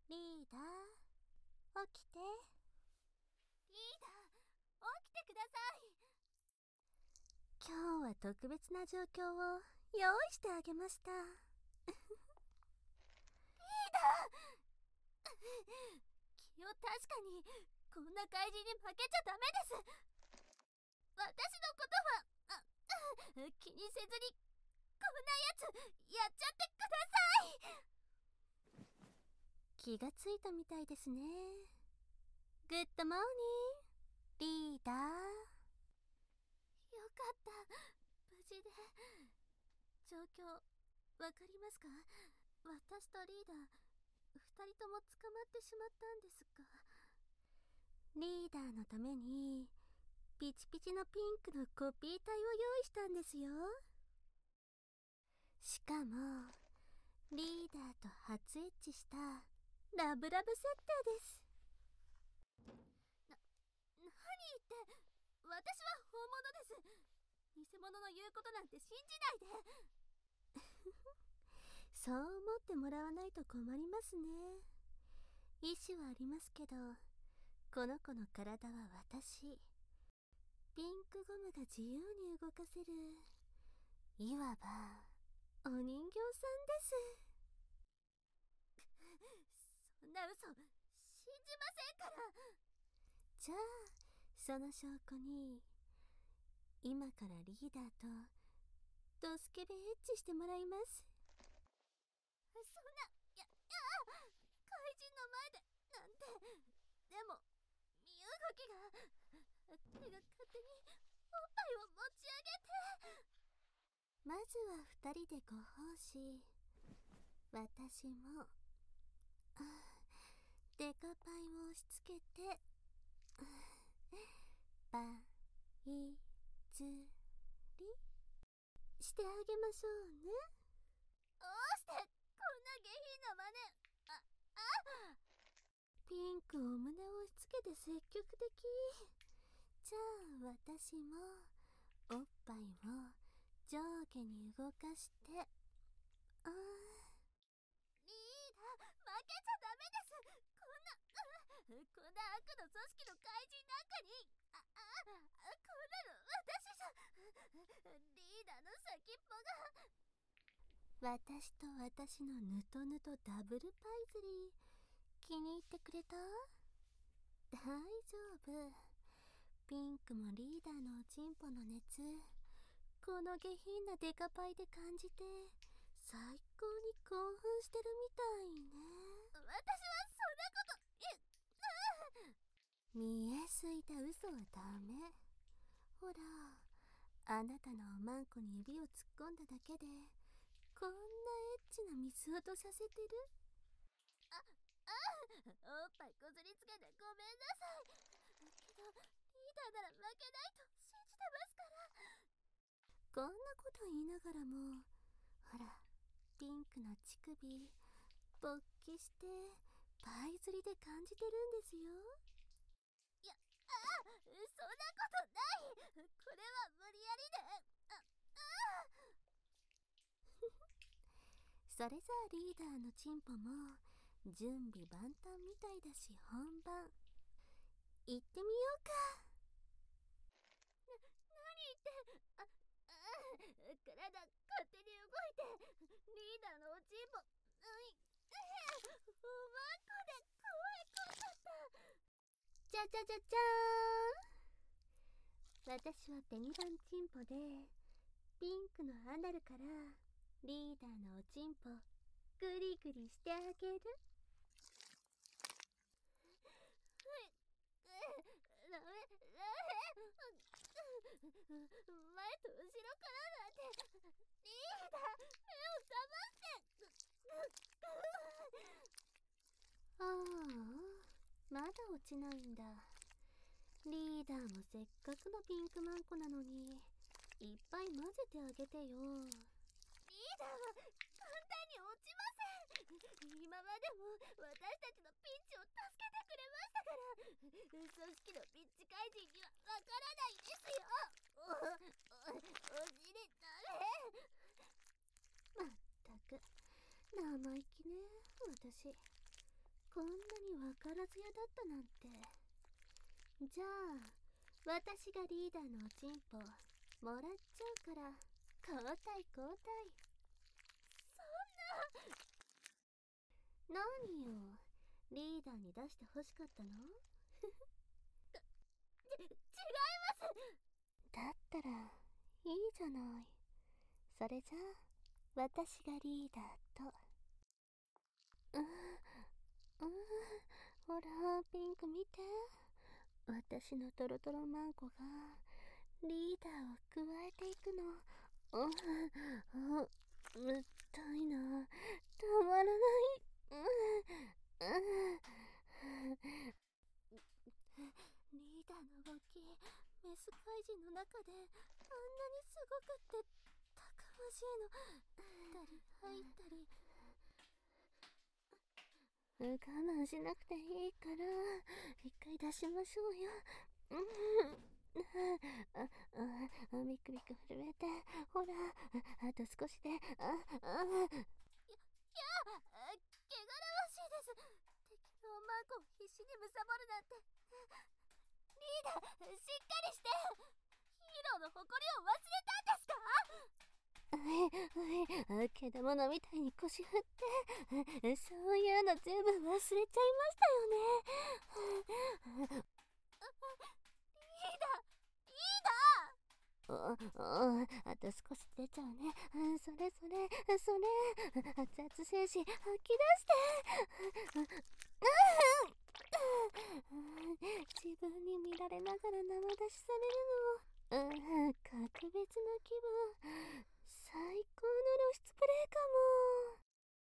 リーダー、起きて。 リーダー、起きてください。 今日は特別な状況を用意してあげました。 リーダー気を確かに、こんな怪人に負けちゃダメです。私のことは気にせずに、こんなやつやっちゃってください。 気がついたみたいですね。グッドモーニング、リーダー。 よかった、無事で。状況わかりますか？私とリーダー2人とも捕まってしまったんですが。 リーダーのためにピチピチのピンクのコピー体を用意したんですよ。しかもリーダーと初エッチしたラブラブ設定です。 何言って、私は本物です。偽物の言うことなんて信じないで。 そう思ってもらわないと困りますね。意志はありますけど、この子の体は私。ピンクゴムが自由に動かせる、いわばお人形さんです。 そんな嘘信じませんから。 じゃあその証拠に今からリーダーとドスケベエッチしてもらいます。 そんな、怪人の前でなんて。でも身動きが、手が勝手におっぱいを持ち上げて。 まずは2人でご奉仕。私もデカパイを押し付けてパイ釣りしてあげましょうね。 どうしてこんな下品な真似。 ピンクお胸を押し付けて積極的。じゃあ私もおっぱいを上下に動かして。リーダー、 負けちゃダメです。こんな悪の組織の怪人なんかに。こんなの私じゃ。リーダーの先っぽが。私と私のヌトヌトダブルパイズリー、気に入ってくれた？大丈夫。ピンクもリーダーのおちんぽの熱、この下品なデカパイで感じて最高に興奮してるみたいね。 私はそんなこと見えすいた嘘はダメ。ほら、あなたのおまんこに指を突っ込んだだけでこんなエッチなミス音させてる。 おっぱいこすりつけてごめんなさい。けどリーダーなら負けないと信じてますから。 こんなこと言いながらも、ほらピンクの乳首勃起してパイ釣りで感じてるんですよ。 そんなことない。これは無理やりで。 それじゃあリーダーのチンポも準備万端みたいだし、本番行ってみようか。 何言って。体勝手に動いて。リーダーのおちんぽおまんこで怖いだった。 じゃじゃじゃじゃーん。私はペニバンチンポでピンクのアナルからリーダーのおちんぽグリグリしてあげる。 ダメ。前と後ろからなんて。リーダー、 ああ、まだ落ちないんだ。リーダーもせっかくのピンクマンコなのにいっぱい混ぜてあげてよ。 リーダーは簡単に落ちません。今までも私たちのピンチを助けてくれましたから。組織のピッチ怪人にはわからないですよ。お尻ダメ。 まったく生意気ね私。 こんなに分からず屋だったなんて。じゃあ私がリーダーのおちんぽもらっちゃうから、交代交代。そんな。何よ、リーダーに出して欲しかったの？ 違います。 だったらいいじゃない。それじゃあ私がリーダーと。ほらピンク見て、私のトロトロマンコがリーダーを加えていくの。うったいな、たまらない。リーダーの動き、メス怪人の中であんなにすごくってたくましいの。出たり入ったり。我慢しなくていいから一回出しましょうよ。ビクビク震えて、ほら、あと少しで。 汚らわしいです。敵のマンコを必死に貪るなんて。リーダー、しっかりして。ヒーローの誇りを忘れたんですか？ けだものみたいに腰振って、そういうの全部忘れちゃいましたよね。あと少し出ちゃうね。それ、熱々精子吐き出して。自分に見られながら生出しされるの、格別な気分。最高の露出プレイかも。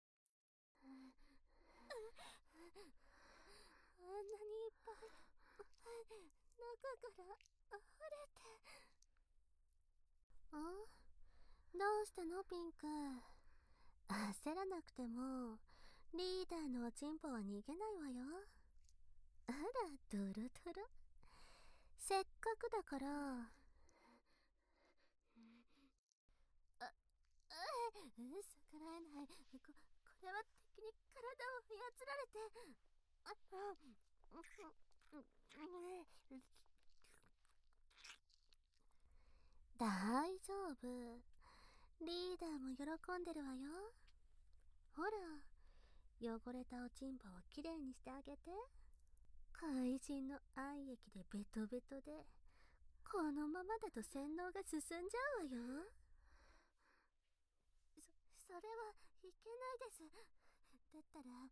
あんなにいっぱい中から溢れて。どうしたのピンク？焦らなくてもリーダーのおちんぽは逃げないわよ。あら、ドロドロ。せっかくだから。逆らえない。これは敵に体を操られて。大丈夫。リーダーも喜んでるわよ。ほら、汚れたおちんぽをきれいにしてあげて。怪人の愛液でベトベトで、このままだと洗脳が進んじゃうわよ。それはいけないです。だったら、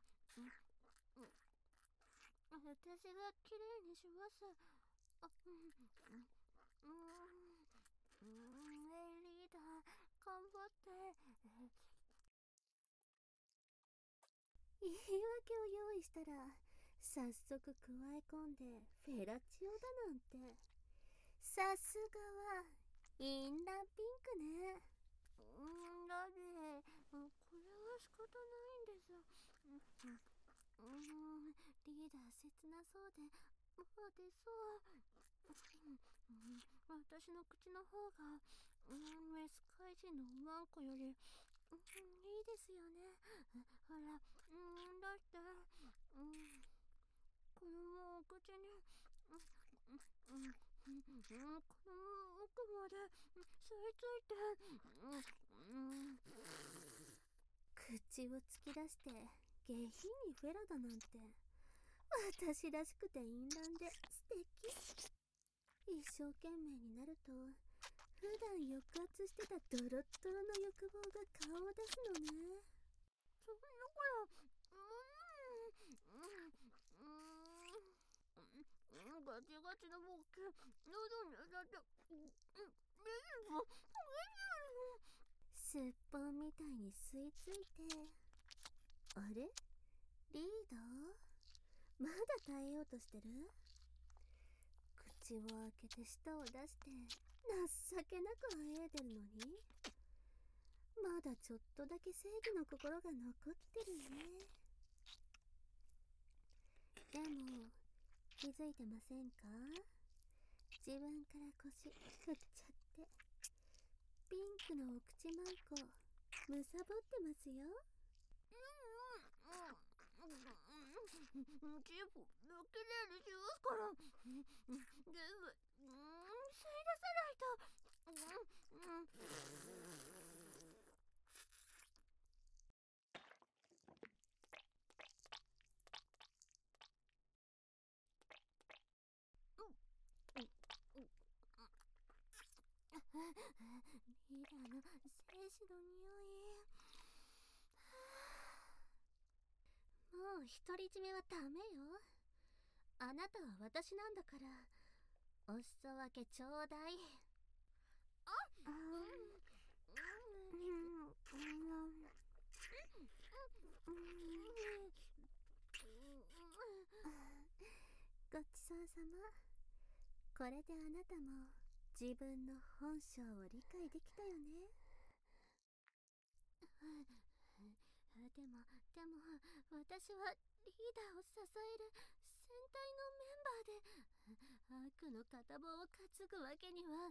私がきれいにします。リーダー、頑張って。言い訳を用意したら早速加え込んでフェラチオだなんて。さすがはインランピンクね。だってこれは仕方ないんです。リーダー切なそうでもう出そう。私の口の方がメス怪人のワンコよりいいですよね。ほら、だって、この口に、この奥まで吸い付いて、口を突き出して下品にフェラだなんて、私らしくて淫乱で素敵。一生懸命になると普段抑圧してたドロッドロの欲望が顔を出すのね。そんなからガチガチのボケ喉に当たってすっぽんみたいに吸い付いて。あれ、リーダーまだ耐えようとしてる？口を開けて舌を出して情けなくあえいでるのに、まだちょっとだけ正義の心が残ってるね。でも気づいてませんか？自分から腰振っちゃってピンクのお口マンコむさぼってますよ。 チンポきれいにしますから。全部吸い出さないと。リーダーの精子の匂い。もう独り占めはダメよ。あなたは私なんだから、お裾分けちょうだい。ごちそうさま。これであなたも自分の本性を理解できたよね。でも私はリーダーを支える戦隊のメンバーで、悪の片棒を担ぐわけには。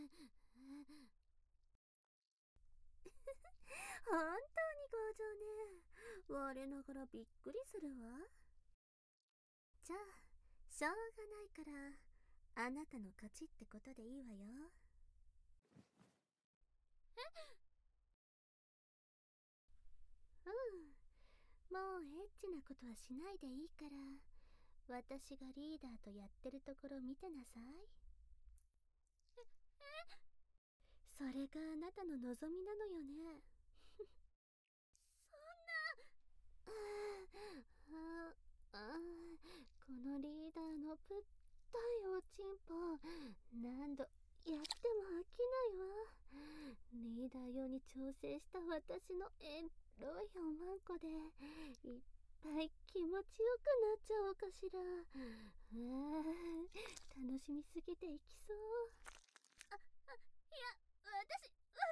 本当に強情ね。我ながらびっくりするわ。じゃあしょうがないから、あなたの勝ちってことでいいわよ。もうエッチなことはしないでいいから、私がリーダーとやってるところ見てなさい。それがあなたの望みなのよね。そんな。このリーダーのぶったいおちんぽ、何度やっても飽きないわ。リーダー用に調整した私のエロいおまんこでいっぱい気持ちよくなっちゃおうかしら。楽しみすぎていきそう。いや、私。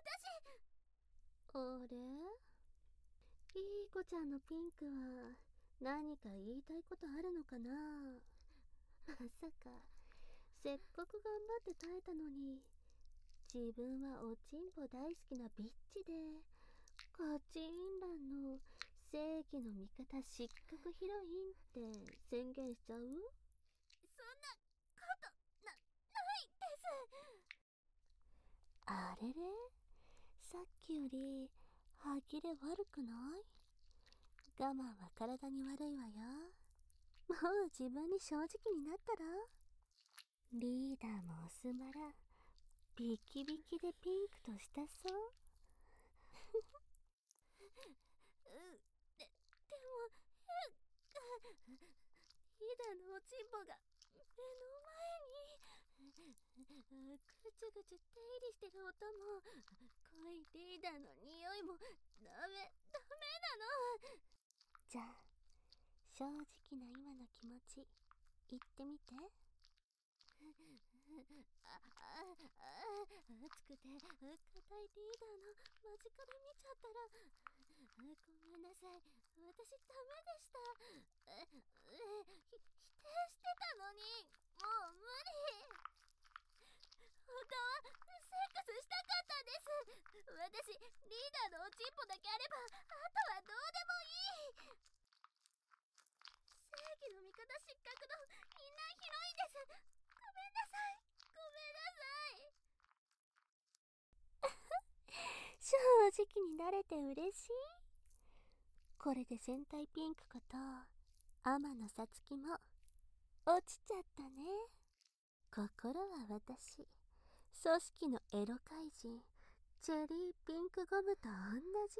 あれ、いい子ちゃんのピンクは何か言いたいことあるのかな。まさかせっかく頑張って耐えたのに、自分はおちんぽ大好きなビッチでガチンランの正義の味方失格ヒロインって宣言しちゃう？そんなことないです。あれれ、さっきより歯切れ悪くない？我慢は体に悪いわよ。もう自分に正直になったら？リーダーもおすまらビキビキでピンクとしたそう。でもリーダーのおちんぽが目の前に。ぐちゅぐちゅ手入りしてる音も濃いリーダーの匂いもダメなの。じゃあ正直な今の気持ち言ってみて。熱くて硬いリーダーの間近で見ちゃったら、ごめんなさい、私ダメでした。否定してたのに、もう無理。本当はセックスしたかったんです。私リーダーのおちんぽだけあれば、あとはどうでもいい。正義の味方失格のインナーヒロインです。ごめんなさい。正直になれて嬉しい。これで戦隊ピンクこと天野さつきも落ちちゃったね。心は私、組織のエロ怪人チェリーピンクゴムと同じ。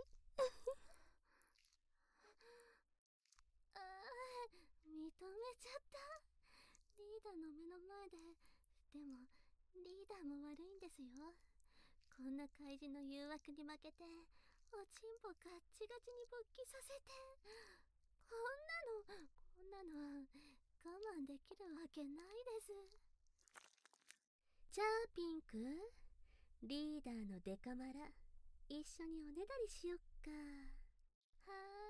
認めちゃった。リーダーの目の前で。でもリーダーも悪いんですよ。こんな怪人の誘惑に負けておちんぽガッチガチに勃起させて、こんなの我慢できるわけないです。じゃあピンク、リーダーのデカマラ一緒におねだりしよっか。は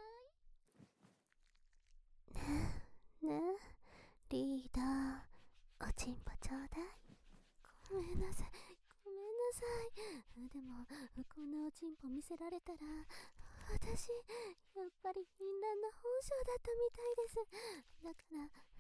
ーい。ねえリーダー、おちんぽちょうだい。ごめんなさい。でもこんなおちんぽ見せられたら私、やっぱり禁断の本性だったみたいです。だから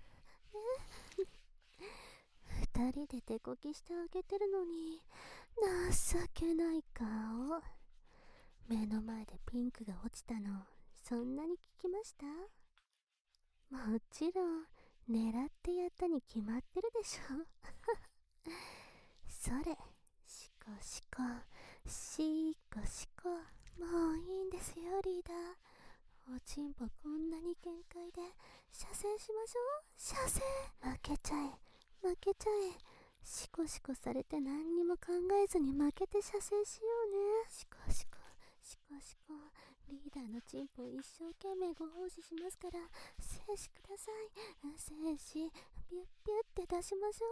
ね、二人で手こきしてあげてるのに、情けない顔。目の前でピンクが落ちたの、そんなに聞きました？もちろん、狙ってやったに決まってるでしょ。それ、しこしこ、しこしこ。もういいんですよ、リーダー。おちんぽこんなに限界で、射精しましょう。射精。負けちゃえ、負けちゃえ。シコシコされて何にも考えずに負けて射精しようね。シコシコ、シコシコ。リーダーのチンポを一生懸命ご奉仕しますから、精子ください。精子、ピュッピュッって出しましょ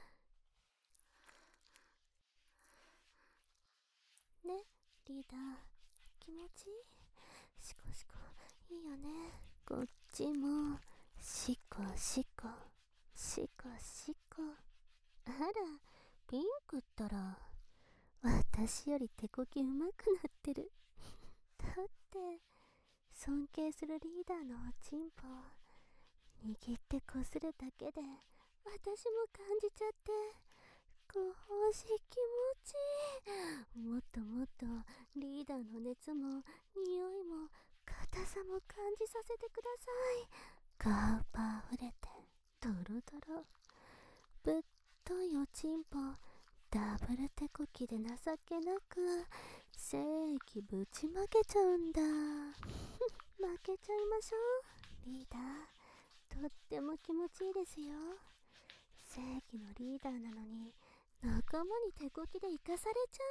う。ね、リーダー、気持ちいい？シコシコ、いいよね。こっちも、シコシコ、シコシコ。あら、ピンクったら、私より手こきうまくなってる。だって、尊敬するリーダーのおちんぽを握ってこするだけで、私も感じちゃって、ご奉仕気持ちいい。もっともっとリーダーの熱も匂いも硬さも感じさせてください。ガーパーあふれてドロドロ、ぶっといおちんぽダブル手こきで情けなく精液ぶちまけちゃうんだ。負けちゃいましょう。リーダー、とっても気持ちいいですよ。正義のリーダーなのに仲間に手こきで生かされちゃ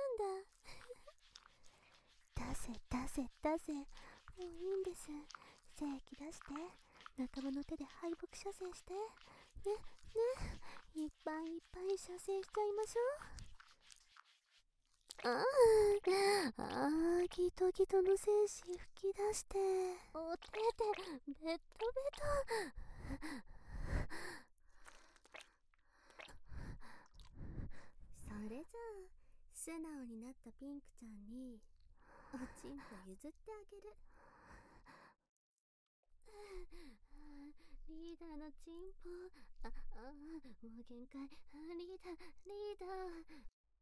うんだ。出せ出せ出せ、もういいんです。正義出して、仲間の手で敗北射精してね、ね、いっぱいいっぱい射精しちゃいましょう。ギトギトの精子吹き出して、お手でベットベト。それじゃあ、素直になったピンクちゃんにおちんぽ譲ってあげる。リーダーのチンポ、もう限界。リーダー、リーダー。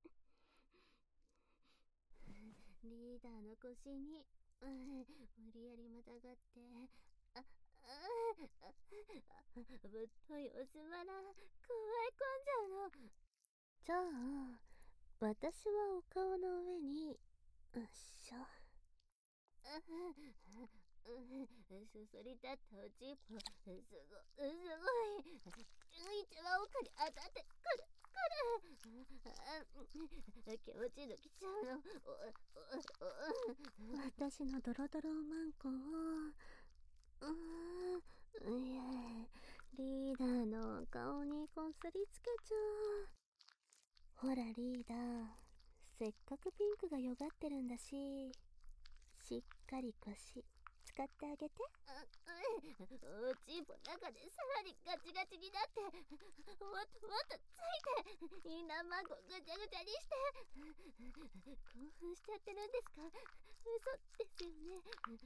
リーダーの腰に、無理やりまたがって、ぶっといおすまら、加え込んじゃうの。じゃあ、私はお顔の上に、うっしょ。そそり立ったおちんぽ、すごい。一番奥に当たってくる。気持ちいいの来ちゃうの。私のドロドロマンコを、リーダーの顔にこすりつけちゃう。ほらリーダー、せっかくピンクがよがってるんだし、しっかり腰使ってあげて。おちんぽ中でさらにガチガチになって、もっともっとついて、インナーマンコぐちゃぐちゃにして。興奮しちゃってるんですか？嘘ですよね。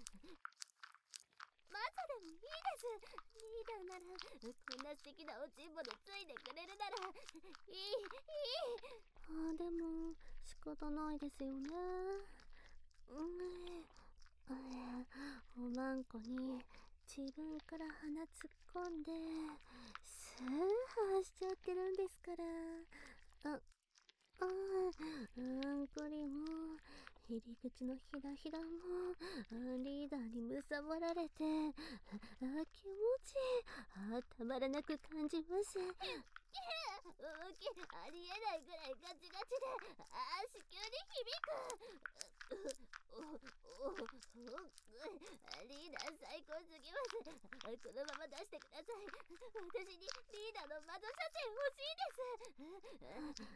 マサでもいいです。リーダーなら、こんな素敵なおちんぽでついてくれるならいい。でも仕方ないですよね。おまんこに自分から鼻突っ込んでスーハーしちゃってるんですから。これも入り口のひらひらもリーダーにむさぼられて、気持ちいい。たまらなく感じます。ありえないぐらいガチガチで、子宮に響く。リーダー最高すぎます。このまま出してください。私にリーダーの魔女写真欲しいです。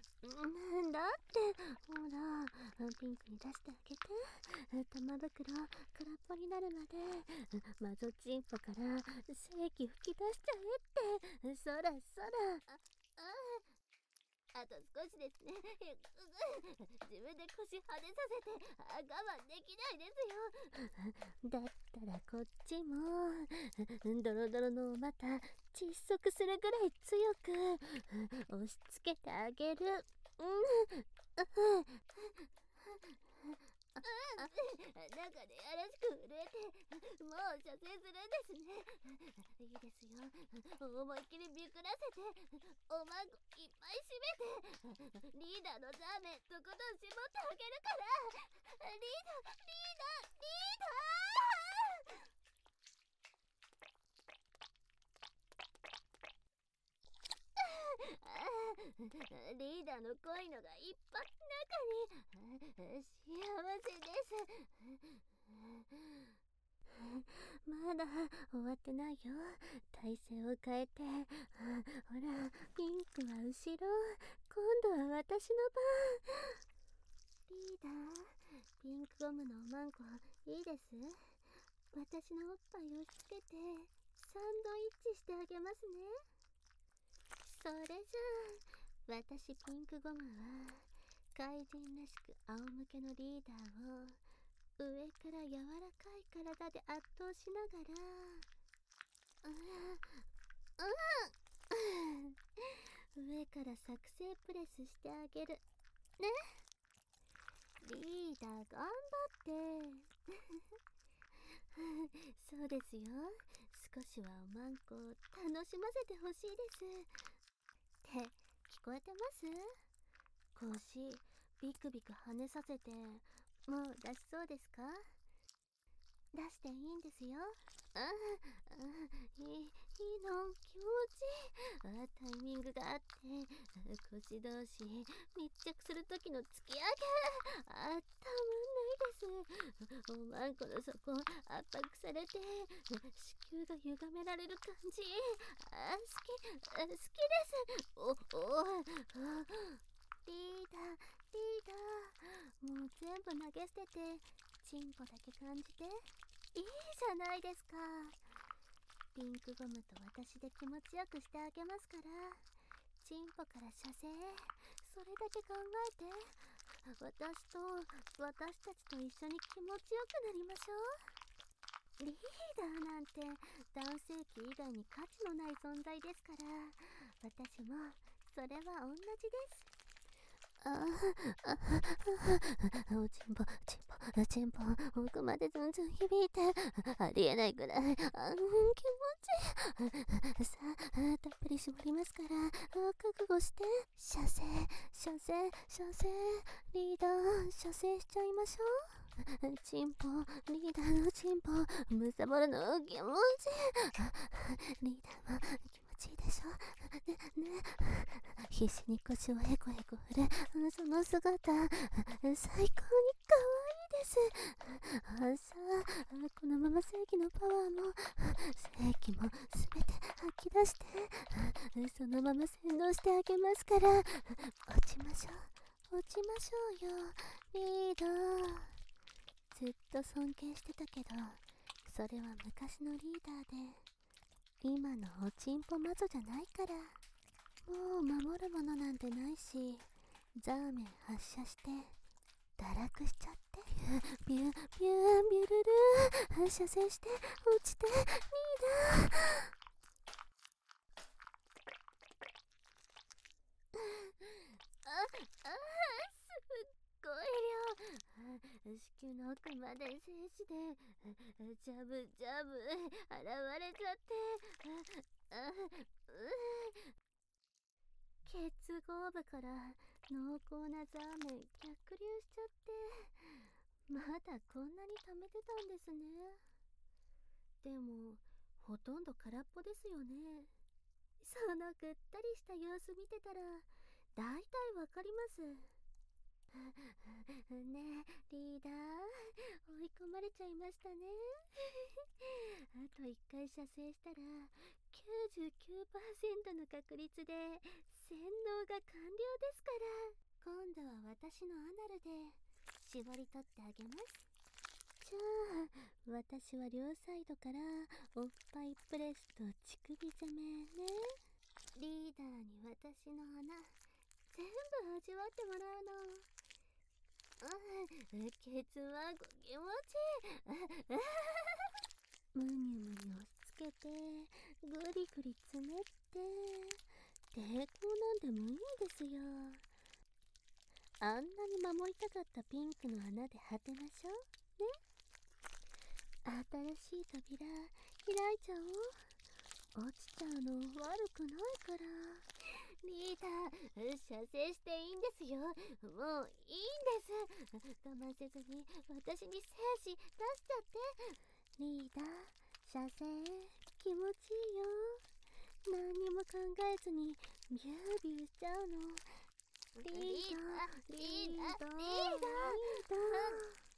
だってほら、ピンクに出してあげて。玉袋空っぽになるまで魔女チンポから精気吹き出しちゃえって。そらそら。 あと少しですね。自分で腰跳ねさせて我慢できないですよ。 だったらこっちもドロドロのをまた窒息するぐらい強く押し付けてあげる。 中でやらしく震えて、もう射精するんですね。いいですよ。思いっきりビクらせて、おまんこいっぱい締めて、リーダーのザーメンとことん絞ってあげるから。リーダー、リーダー、リーダーリーダーの恋のがいっぱい中に幸せです。 まだ終わってないよ。体勢を変えて、ほら、ピンクは後ろ。今度は私の番。リーダー、ピンクゴムのおまんこいいです？私のおっぱいをつけてサンドイッチしてあげますね。それじゃあ、私ピンクゴムは怪人らしく仰向けのリーダーを上から柔らかい体で圧倒しながら、上から作成プレスしてあげるね。リーダー頑張ってそうですよ。少しはおまんこを楽しませてほしいですって聞こえてます？腰ビクビク跳ねさせてもう出しそうですか？出していいんですよ。いいの気持ちいい。タイミングがあって腰同士密着する時の突き上げたまんないです。おまんこの底圧迫されて子宮が歪められる感じ。好きです。リーダー、もう全部投げ捨ててチンポだけ感じていいじゃないですか。ピンクゴムと私で気持ちよくしてあげますから。チンポから射精、それだけ考えて私たちと一緒に気持ちよくなりましょう。リーダーなんて男性器以外に価値のない存在ですから、私もそれは同じです。チンポ奥までずんずん響いてありえないぐらい気持ちいい。さあたっぷり絞りますから覚悟して。射精リーダー射精しちゃいましょう。チンポリーダーのチンポむさぼるの気持ちいい。リーダーも気持ちいいでしょね。必死に腰をヘコヘコ振るその姿最高に可愛いです。さあこのまま正義のパワーも正義も全て吐き出してそのまま洗脳してあげますから。落ちましょうよリーダー。ずっと尊敬してたけどそれは昔のリーダーで今のおちんぽ魔女じゃないから。もう守るものなんてないし、ザーメン発射して堕落しちゃってビュールル射精して落ちてリーダー。 すっごい量。子宮の奥まで精子でジャブ現れちゃって。結合部から濃厚なザーメン逆流しちゃって、まだこんなに溜めてたんですね。でもほとんど空っぽですよね。そのぐったりした様子見てたらだいたいわかります。ねえリーダー、追い込まれちゃいましたね。あと1回射精したら 99% の確率で洗脳が完了ですから。今度は私のアナルで絞り取ってあげます。じゃあ私は両サイドからおっぱいプレスと乳首攻めね。リーダーに私の穴全部味わってもらうの。ケツは気持ちいい。むにゅむにゅ押し付けて、ぐりぐりつねって、抵抗なんて無意味ですよ。あんなに守りたかったピンクの穴で果てましょうね。新しい扉開いちゃおう。落ちちゃうの悪くないから。リーダー、射精していいんですよ。もういいんです。我慢せずに私に精子出しちゃって。リーダー、射精気持ちいいよ。何にも考えずにビュービューしちゃうの。リーダー、リーダー、リーダー、リーダー。